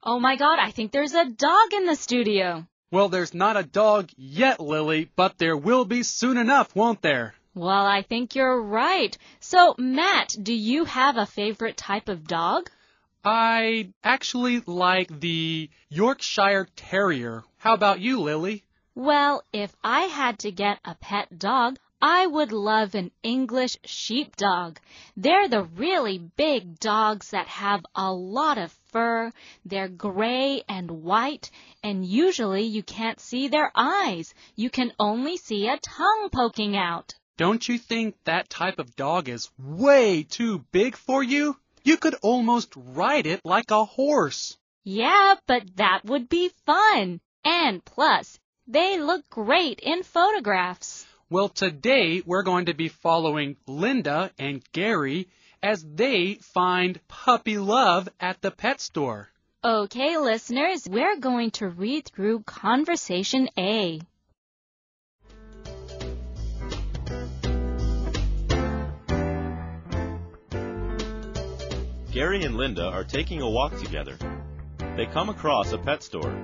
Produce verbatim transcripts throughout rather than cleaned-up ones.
Oh my God, I think there's a dog in the studio. Well, there's not a dog yet, Lily, but there will be soon enough, won't there? Well, I think you're right. So, Matt, do you have a favorite type of dog? I actually like the Yorkshire Terrier. How about you, Lily? Well, if I had to get a pet dog, I would love an English sheepdog. They're the really big dogs that have a lot of fur. They're gray and white, and usually you can't see their eyes. You can only see a tongue poking out. Don't you think that type of dog is way too big for you? You could almost ride it like a horse. Yeah, but that would be fun. And plus, they look great in photographs. Well, today we're going to be following Linda and Gary as they find puppy love at the pet store. Okay, listeners, we're going to read through Conversation A. Gary and Linda are taking a walk together. They come across a pet store.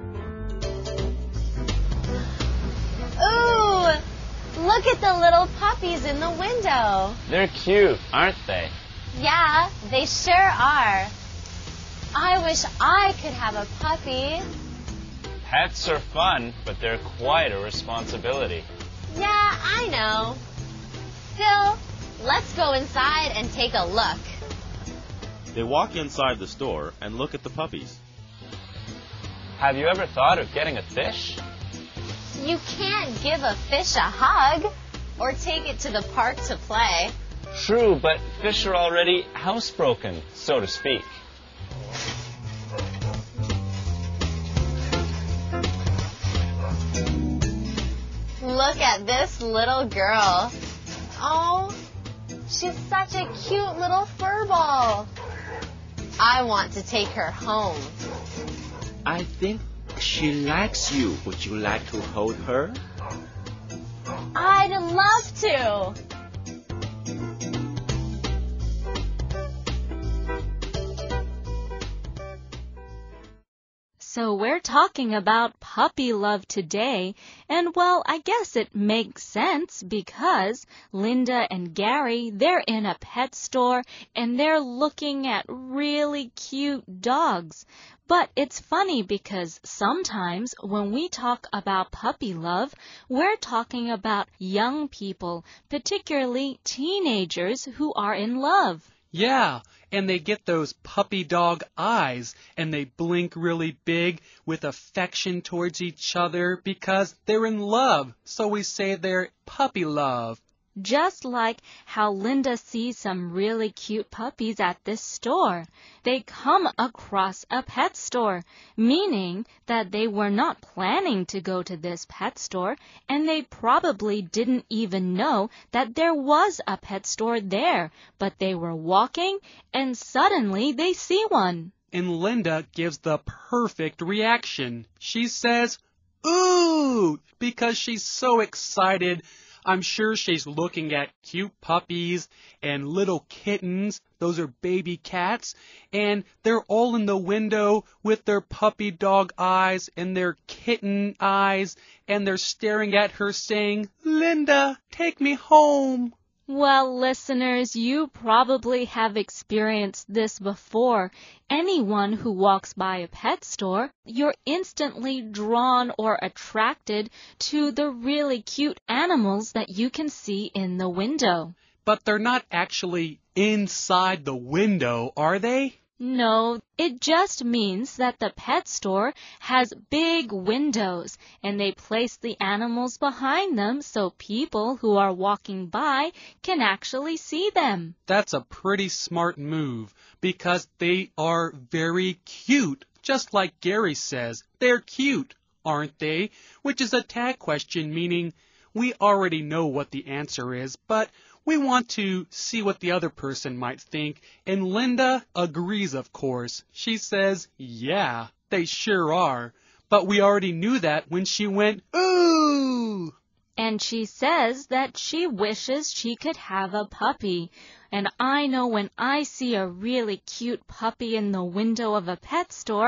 Ooh! Look at the little puppies in the window. They're cute, aren't they? Yeah, they sure are. I wish I could have a puppy. Pets are fun, but they're quite a responsibility. Yeah, I know. Still, let's go inside and take a look. They walk inside the store and look at the puppies. Have you ever thought of getting a fish? You can't give a fish a hug or take it to the park to play. True, but fish are already housebroken, so to speak. Look at this little girl. Oh, she's such a cute little fur ball. I want to take her home. I think she likes you. Would you like to hold her? I'd love to. So we're talking about puppy love today, and well, I guess it makes sense because Linda and Gary, they're in a pet store and they're looking at really cute dogs. But it's funny because sometimes when we talk about puppy love, we're talking about young people, particularly teenagers who are in love. Yeah, and they get those puppy dog eyes, and they blink really big with affection towards each other because they're in love. So we say they're puppy love. Just like how Linda sees some really cute puppies at this store. They come across a pet store, meaning that they were not planning to go to this pet store, and they probably didn't even know that there was a pet store there, but they were walking, and suddenly they see one. And Linda gives the perfect reaction. She says, "Ooh," because she's so excited. I'm sure she's looking at cute puppies and little kittens. Those are baby cats. And they're all in the window with their puppy dog eyes and their kitten eyes. And they're staring at her saying, "Linda, take me home." Well, listeners, you probably have experienced this before. Anyone who walks by a pet store, you're instantly drawn or attracted to the really cute animals that you can see in the window. But they're not actually inside the window, are they? No, it just means that the pet store has big windows and they place the animals behind them so people who are walking by can actually see them. That's a pretty smart move because they are very cute. Just like Gary says, they're cute, aren't they? Which is a tag question, meaning we already know what the answer is, but we want to see what the other person might think, and Linda agrees, of course. She says, yeah, they sure are. But we already knew that when she went, ooh! And she says that she wishes she could have a puppy. And I know when I see a really cute puppy in the window of a pet store,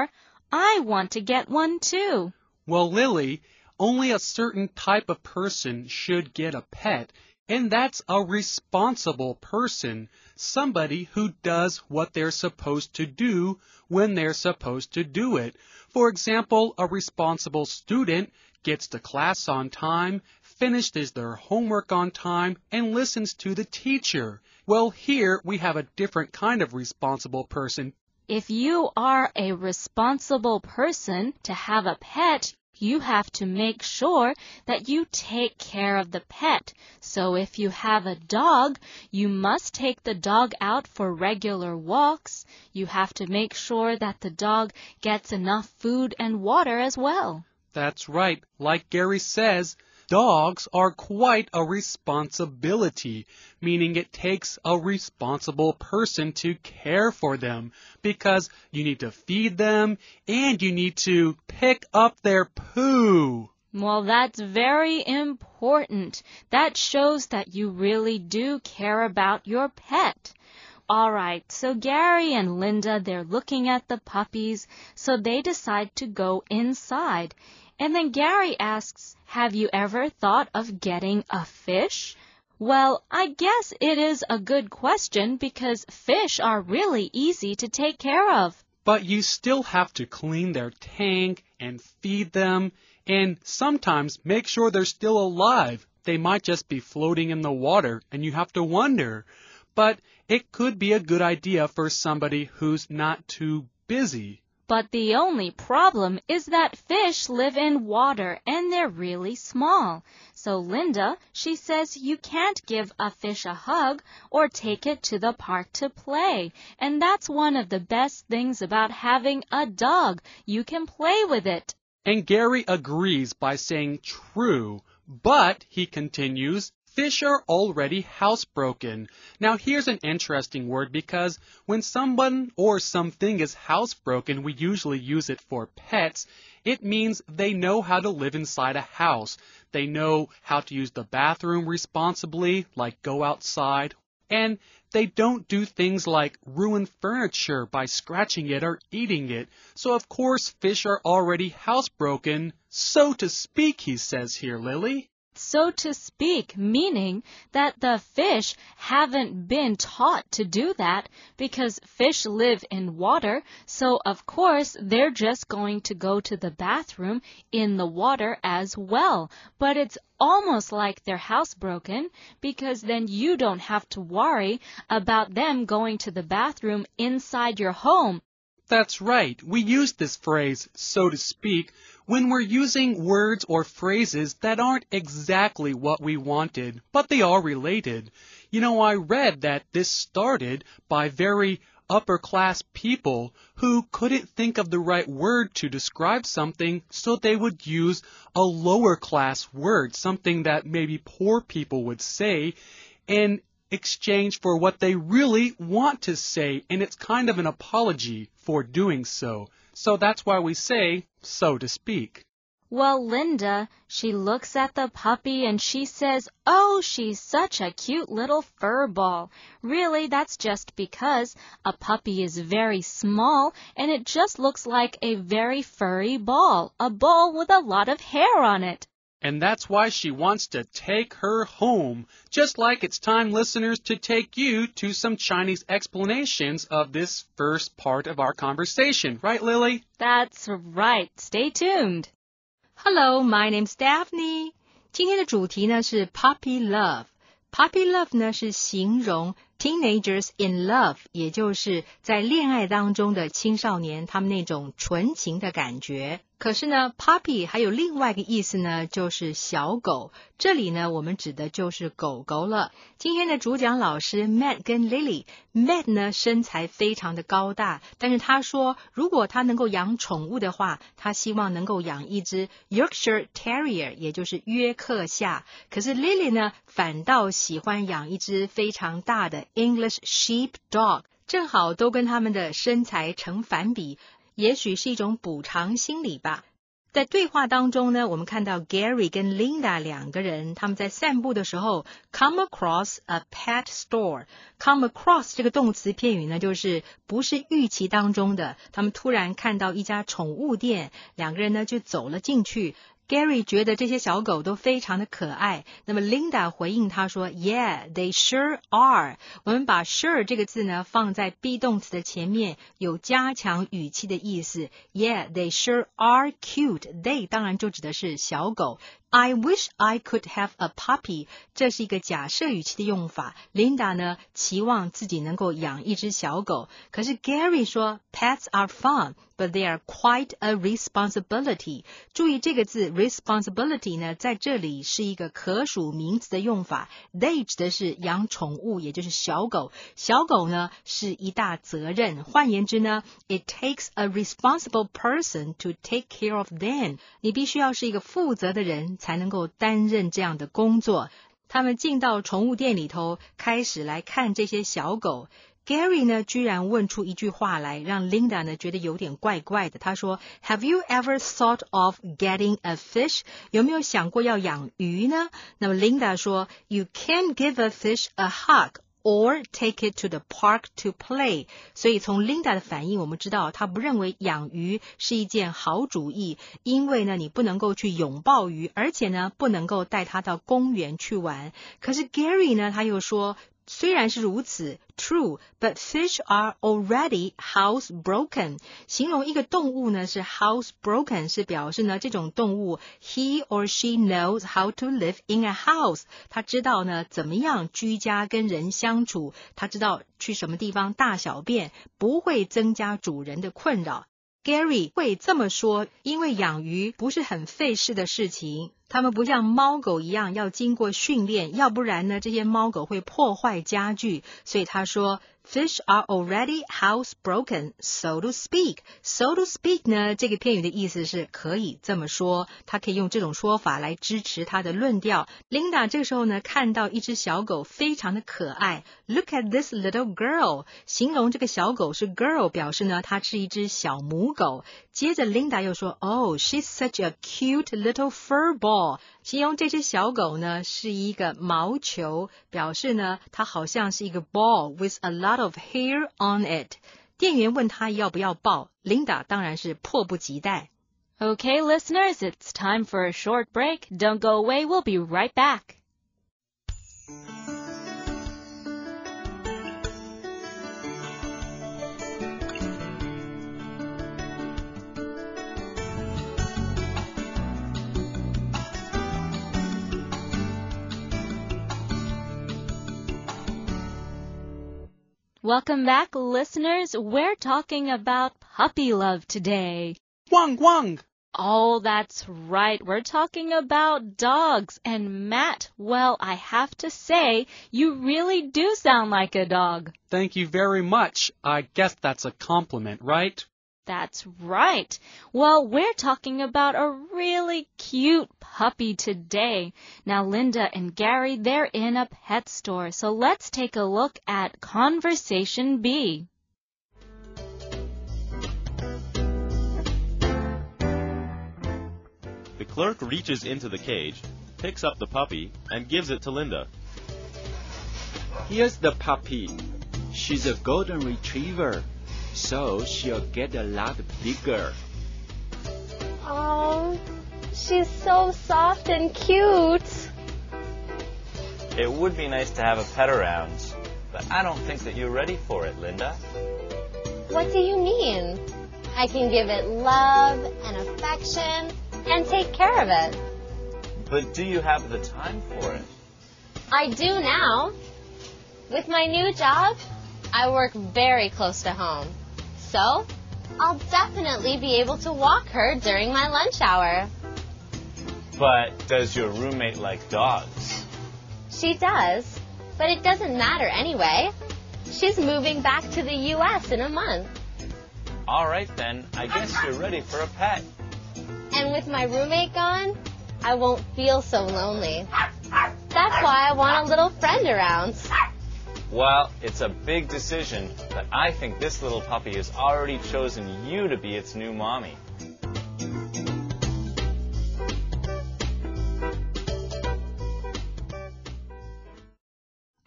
I want to get one too. Well, Lily, only a certain type of person should get a pet, and that's a responsible person, somebody who does what they're supposed to do when they're supposed to do it. For example, a responsible student gets to class on time, finishes their homework on time, and listens to the teacher. Well, here we have a different kind of responsible person. If you are a responsible person to have a pet, you have to make sure that you take care of the pet. So if you have a dog, you must take the dog out for regular walks. You have to make sure that the dog gets enough food and water as well. That's right. Like Gary says, dogs are quite a responsibility, meaning it takes a responsible person to care for them because you need to feed them and you need to pick up their poo. Well, that's very important. That shows that you really do care about your pet. All right, so Gary and Linda, they're looking at the puppies, so they decide to go inside. And then Gary asks, have you ever thought of getting a fish? Well, I guess it is a good question because fish are really easy to take care of. But you still have to clean their tank and feed them and sometimes make sure they're still alive. They might just be floating in the water and you have to wonder. But it could be a good idea for somebody who's not too busy. But the only problem is that fish live in water and they're really small. So Linda, she says you can't give a fish a hug or take it to the park to play. And that's one of the best things about having a dog. You can play with it. And Gary agrees by saying true, but he continues, fish are already housebroken. Now here's an interesting word because when someone or something is housebroken, we usually use it for pets. It means they know how to live inside a house. They know how to use the bathroom responsibly, like go outside. And they don't do things like ruin furniture by scratching it or eating it. So of course fish are already housebroken, so to speak, he says here, Lily. So to speak, meaning that the fish haven't been taught to do that because fish live in water, so of course they're just going to go to the bathroom in the water as well. But it's almost like they're housebroken because then you don't have to worry about them going to the bathroom inside your home. That's right. We use this phrase, so to speak, when we're using words or phrases that aren't exactly what we wanted, but they are related. You know, I read that this started by very upper-class people who couldn't think of the right word to describe something, so they would use a lower-class word, something that maybe poor people would say, and exchange for what they really want to say, and it's kind of an apology for doing so. So that's why we say, so to speak. Well, Linda, she looks at the puppy and she says, oh, she's such a cute little fur ball. Really, that's just because a puppy is very small and it just looks like a very furry ball, a ball with a lot of hair on it. And that's why she wants to take her home, just like it's time, listeners, to take you to some Chinese explanations of this first part of our conversation. Right, Lily? That's right. Stay tuned. Hello, my name's Daphne. 今天的主题呢是 Puppy Love。Puppy Love 呢是形容 teenagers in love， 也就是在恋爱当中的青少年，他们那种纯情的感觉。可是呢 puppy 还有另外一个意思呢，就是小狗。这里呢我们指的就是狗狗了。今天的主讲老师 Matt 跟 Lily， Matt 呢身材非常的高大，但是他说如果他能够养宠物的话，他希望能够养一只 Yorkshire Terrier， 也就是约克夏。可是 Lily 呢反倒喜欢养一只非常大的 English Sheepdog， 正好都跟他们的身材成反比，也许是一种补偿心理吧。 在对话当中呢，我们看到 Gary 跟 Linda 两个人，他们在散步的时候 come across a pet store. Come across 这个动词片语呢，就是不是预期当中的，他们突然看到一家宠物店，两个人呢就走了进去。Gary 觉得这些小狗都非常的可爱，那么 Linda 回应他说 Yeah, they sure are. 我们把 sure 这个字呢放在 be 动词的前面，有加强语气的意思。 Yeah, they sure are cute. They 当然就指的是小狗。I wish I could have a puppy. 这是一个假设语气的用法。 Linda 呢期望自己能够养一只小狗，可是 Gary 说 Pets are fun, but they are quite a responsibility. 注意这个字 responsibility 呢在这里是一个可数名词的用法。 They 指的是养宠物，也就是小狗。小狗呢是一大责任，换言之呢 It takes a responsible person to take care of them. 你必须要是一个负责的人才能够担任这样的工作。他们进到宠物店里头，开始来看这些小狗。Gary 呢居然问出一句话来，让 Linda 呢觉得有点怪怪的。他说 Have you ever thought of getting a fish? 有没有想过要养鱼呢？那么 Linda 说 You can give a fish a hug.Or take it to the park to play. 所以从 Linda 的反应我们知道她不认为养鱼是一件好主意，因为呢你不能够去拥抱鱼，而且呢不能够带它到公园去玩。可是 Gary 呢他又说虽然是如此 True, but fish are already housebroken. 形容一个动物呢是 housebroken 是表示呢这种动物 he or she knows how to live in a house. 他知道呢怎么样居家跟人相处，他知道去什么地方大小便，不会增加主人的困扰。Gary 会这么说，因为养鱼不是很费事的事情，它们不像猫狗一样要经过训练，要不然呢这些猫狗会破坏家具，所以他说Fish are already housebroken, so to speak. So to speak 呢，这个片语的意思是可以这么说，他可以用这种说法来支持他的论调。Linda 这个时候呢，看到一只小狗非常的可爱。Look at this little girl. 形容这个小狗是 girl， 表示呢，它是一只小母狗。接着 Linda 又说 Oh, she's such a cute little fur ball. 形容这只小狗呢是一个毛球，表示呢它好像是一个 ball with a lot of hair on it. 店员问他要不要抱， Linda 当然是迫不及待。 Okay, listeners, it's time for a short break. Don't go away, we'll be right back. Welcome back, listeners. We're talking about puppy love today. Wang, Wang. Oh, that's right. We're talking about dogs. And Matt, well, I have to say, you really do sound like a dog. Thank you very much. I guess that's a compliment, right? That's right. Well, we're talking about a really cute puppy today. Now, Linda and Gary, they're in a pet store. So let's take a look at Conversation B. The clerk reaches into the cage, picks up the puppy, and gives it to Linda. Here's the puppy. She's a golden retriever, so she'll get a lot bigger. Oh, she's so soft and cute. It would be nice to have a pet around, but I don't think that you're ready for it, Linda. What do you mean? I can give it love and affection and take care of it. But do you have the time for it? I do now. With my new job, I work very close to home. So, I'll definitely be able to walk her during my lunch hour. But does your roommate like dogs? She does, but it doesn't matter anyway. She's moving back to the U S in a month. All right then, I guess you're ready for a pet. And with my roommate gone, I won't feel so lonely. That's why I want a little friend around. Well, it's a big decision, but I think this little puppy has already chosen you to be its new mommy.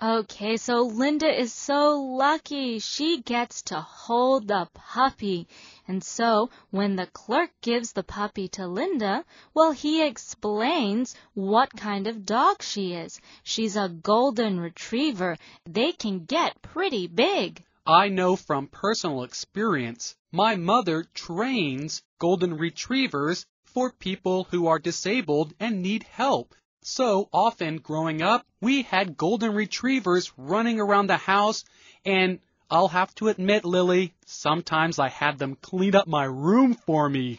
Okay, so Linda is so lucky. She gets to hold the puppy. And so when the clerk gives the puppy to Linda, well, he explains what kind of dog she is. She's a golden retriever. They can get pretty big. I know from personal experience. My mother trains golden retrievers for people who are disabled and need help. So often growing up, we had golden retrievers running around the house, and I'll have to admit, Lily, sometimes I had them clean up my room for me.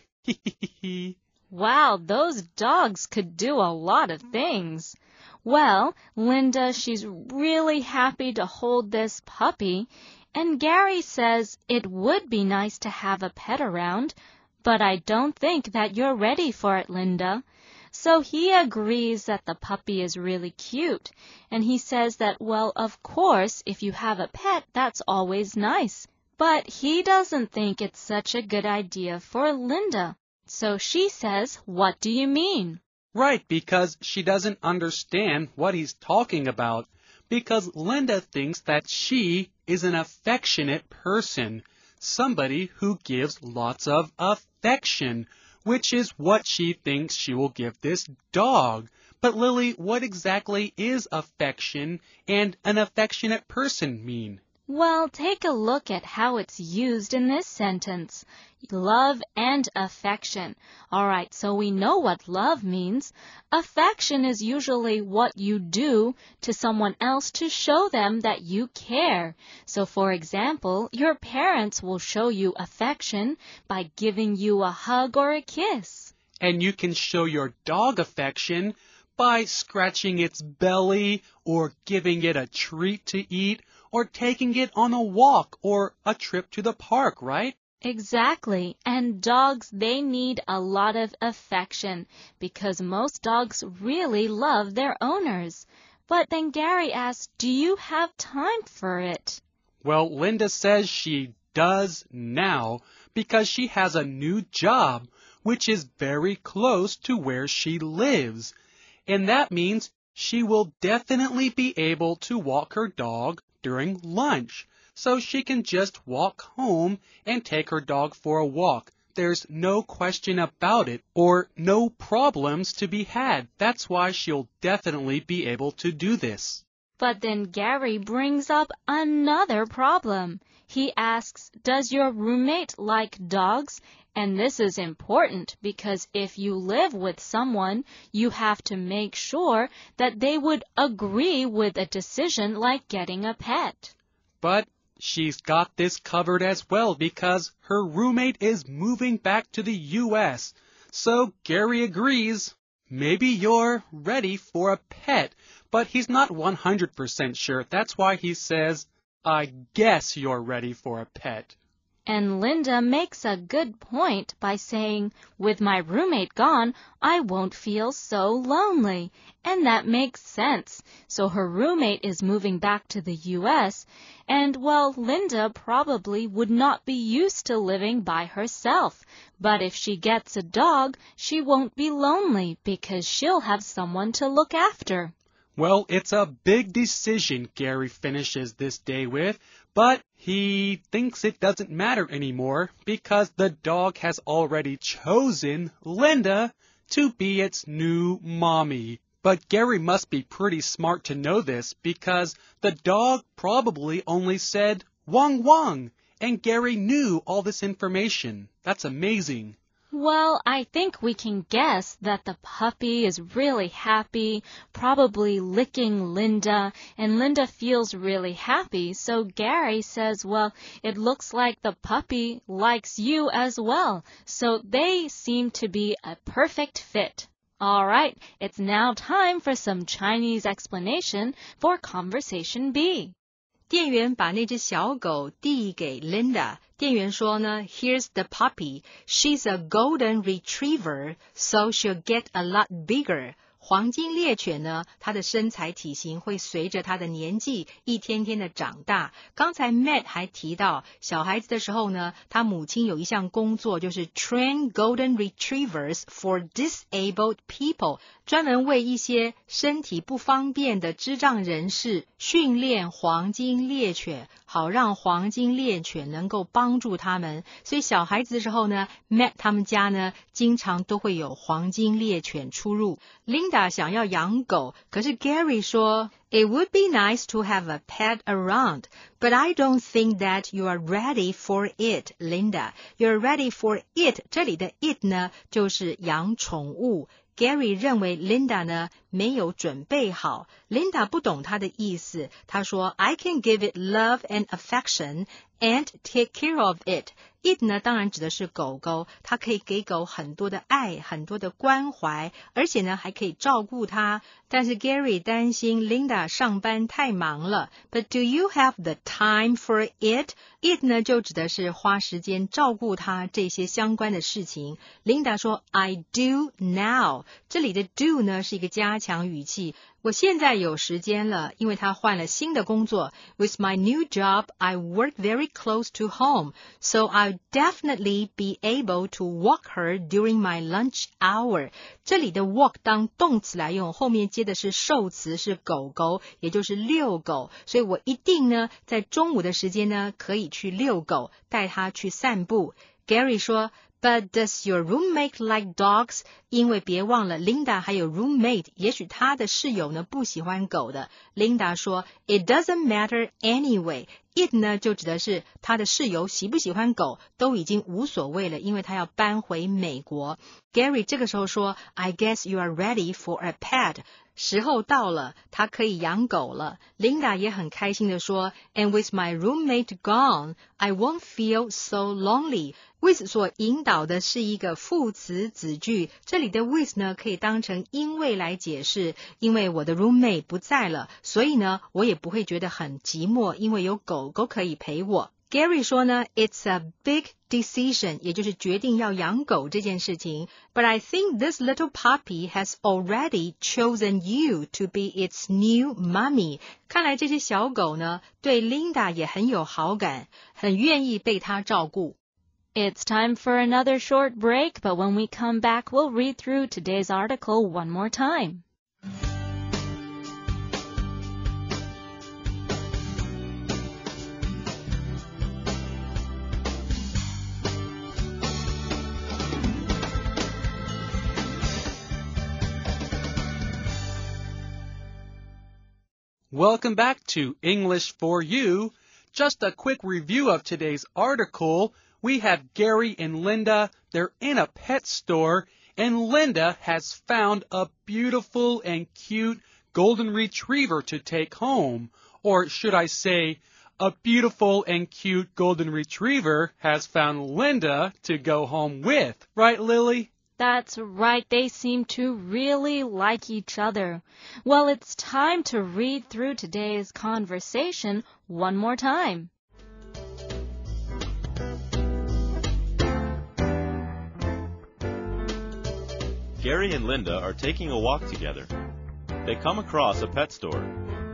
Wow, those dogs could do a lot of things. Well, Linda, she's really happy to hold this puppy, and Gary says it would be nice to have a pet around, but I don't think that you're ready for it, Linda. So he agrees that the puppy is really cute, and he says that, well, of course, if you have a pet, that's always nice. But he doesn't think it's such a good idea for Linda. So she says, what do you mean? Right, because she doesn't understand what he's talking about. Because Linda thinks that she is an affectionate person, somebody who gives lots of affection, which is what she thinks she will give this dog. But Lily, what exactly is affection and an affectionate person mean? Well, take a look at how it's used in this sentence. Love and affection. All right, so we know what love means. Affection is usually what you do to someone else to show them that you care. So, for example, your parents will show you affection by giving you a hug or a kiss. And you can show your dog affection by scratching its belly or giving it a treat to eat or taking it on a walk or a trip to the park, right? Exactly. And dogs, they need a lot of affection because most dogs really love their owners. But then Gary asks, do you have time for it? Well, Linda says she does now because she has a new job, which is very close to where she lives. And that means she will definitely be able to walk her dog during lunch. So she can just walk home and take her dog for a walk. There's no question about it, or no problems to be had. That's why she'll definitely be able to do this. But then Gary brings up another problem. He asks, does your roommate like dogs? And this is important because if you live with someone, you have to make sure that they would agree with a decision like getting a pet. But she's got this covered as well because her roommate is moving back to the U S. So Gary agrees. Maybe you're ready for a pet, but he's not one hundred percent sure. That's why he says, I guess you're ready for a pet. And Linda makes a good point by saying, with my roommate gone, I won't feel so lonely. And that makes sense. So her roommate is moving back to the U S, and, well, Linda probably would not be used to living by herself. But if she gets a dog, she won't be lonely because she'll have someone to look after. Well, it's a big decision, Gary finishes this day with, but he thinks it doesn't matter anymore because the dog has already chosen Linda to be its new mommy. But Gary must be pretty smart to know this because the dog probably only said, Wong Wong, and Gary knew all this information. That's amazing. Well, I think we can guess that the puppy is really happy, probably licking Linda, and Linda feels really happy. So Gary says, well, it looks like the puppy likes you as well. So they seem to be a perfect fit. All right, it's now time for some Chinese explanation for Conversation B. 店员把那只小狗递给 Linda。店员说呢 ，Here's the puppy. She's a golden retriever, so she'll get a lot bigger. 黄金猎犬呢，它的身材体型会随着它的年纪一天天的长大。刚才 Matt 还提到，小孩子的时候呢，他母亲有一项工作就是 train golden retrievers for disabled people， 专门为一些身体不方便的智障人士训练黄金猎犬，好让黄金猎犬能够帮助他们。所以小孩子的时候呢， Matt 他们家呢，经常都会有黄金猎犬出入。Linda 想要养狗，可是 Gary 说 It would be nice to have a pet around, but I don't think that you are ready for it, Linda. You're ready for it. 这里的 it 呢，就是养宠物。Gary 认为 Linda 呢没有准备好。Linda 不懂他的意思，他说 I can give it love and affection and take care of it.It 呢当然指的是狗狗，它可以给狗很多的爱，很多的关怀，而且呢还可以照顾它。但是 Gary 担心 Linda 上班太忙了。But do you have the time for it? It 呢就指的是花时间照顾它这些相关的事情。Linda 说 I do now。这里的 do 呢是一个加强语气。我现在有时间了，因为他换了新的工作。With my new job, I work very close to home, so I'll definitely be able to walk her during my lunch hour. 这里的 walk 当动词来用，后面接的是受词，是狗狗，也就是遛狗。所以我一定呢，在中午的时间呢，可以去遛狗，带它去散步。Gary 说But does your roommate like dogs? 因为别忘了 Linda 还有 roommate， 也许她的室友呢不喜欢狗的。Linda 说 It doesn't matter anyway. It 呢就指的是她的室友喜不喜欢狗都已经无所谓了，因为她要搬回美国。Gary 这个时候说 I guess you are ready for a pet. 时候到了，他可以养狗了。Linda 也很开心地说 And with my roommate gone, I won't feel so lonely.With 所引导的是一个副词子句，这里的 with 呢可以当成因为来解释，因为我的 roommate 不在了，所以呢我也不会觉得很寂寞，因为有狗狗可以陪我。Gary 说呢 It's a big decision， 也就是决定要养狗这件事情。But I think this little puppy has already chosen you to be its new mommy. 看来这些小狗呢对 Linda 也很有好感，很愿意被她照顾。 It's time for another short break, but when we come back, we'll read through today's article one more time. Welcome back to English for You. Just a quick review of today's article.We have Gary and Linda. They're in a pet store, and Linda has found a beautiful and cute golden retriever to take home. Or should I say, a beautiful and cute golden retriever has found Linda to go home with. Right, Lily? That's right. They seem to really like each other. Well, it's time to read through today's conversation one more time.Gary and Linda are taking a walk together. They come across a pet store.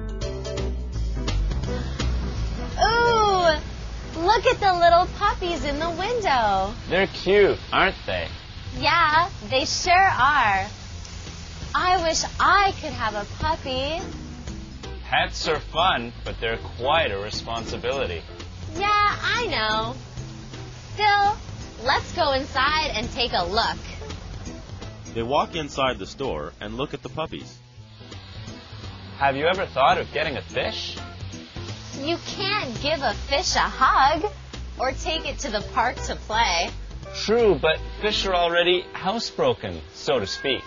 Ooh! Look at the little puppies in the window. They're cute, aren't they? Yeah, they sure are. I wish I could have a puppy. Pets are fun, but they're quite a responsibility. Yeah, I know. Still, let's go inside and take a look.They walk inside the store and look at the puppies. Have you ever thought of getting a fish? You can't give a fish a hug or take it to the park to play. True, but fish are already housebroken, so to speak.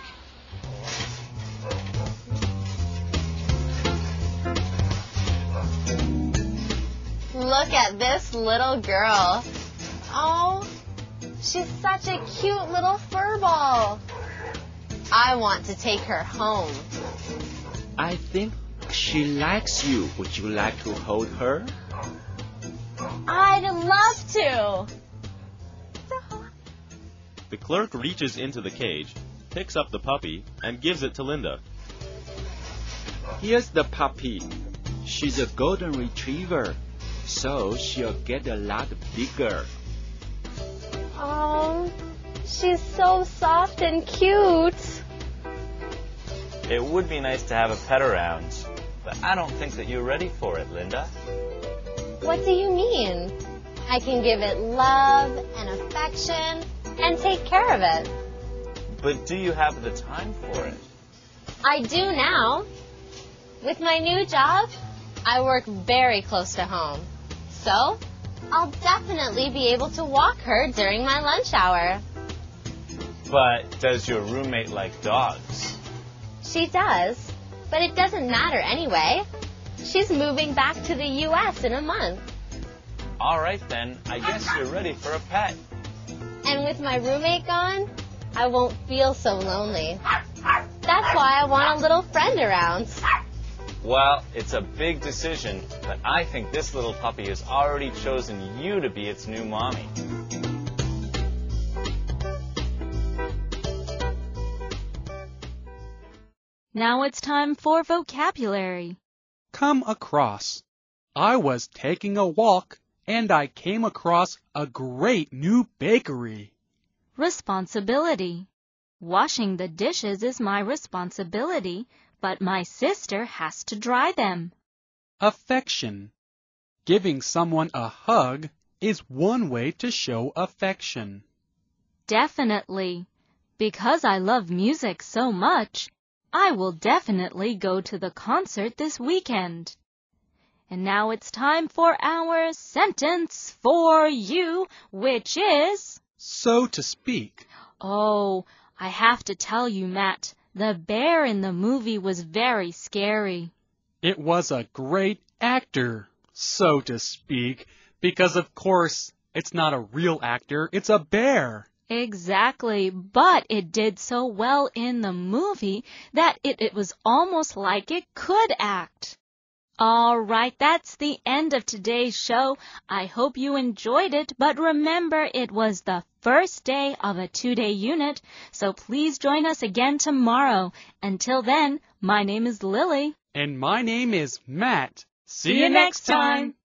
Look at this little girl. Oh, she's such a cute little furball.I want to take her home. I think she likes you. Would you like to hold her? I'd love to. The clerk reaches into the cage picks up the puppy and gives it to Linda. Here's the puppy. She's a golden retriever, so she'll get a lot bigger. Oh, she's so soft and cute. It would be nice to have a pet around, but I don't think that you're ready for it, Linda. What do you mean? I can give it love and affection and take care of it. But do you have the time for it? I do now. With my new job, I work very close to home. So, I'll definitely be able to walk her during my lunch hour. But does your roommate like dogs? She does, but it doesn't matter anyway. She's moving back to the U S in a month. All right then, I guess you're ready for a pet. And with my roommate gone, I won't feel so lonely. That's why I want a little friend around. Well, it's a big decision, but I think this little puppy has already chosen you to be its new mommy. Now it's time for vocabulary. Come across. I was taking a walk and I came across a great new bakery. Responsibility. Washing the dishes is my responsibility, but my sister has to dry them. Affection. Giving someone a hug is one way to show affection. Definitely. Because I love music so much, I will definitely go to the concert this weekend. And now it's time for our sentence for you, which is... So to speak. Oh, I have to tell you, Matt, the bear in the movie was very scary. It was a great actor, so to speak, because of course it's not a real actor, it's a bear. Exactly, but it did so well in the movie that it, it was almost like it could act. All right, that's the end of today's show. I hope you enjoyed it, but remember it was the first day of a two-day unit, so please join us again tomorrow. Until then, my name is Lily. And my name is Matt. See you next time.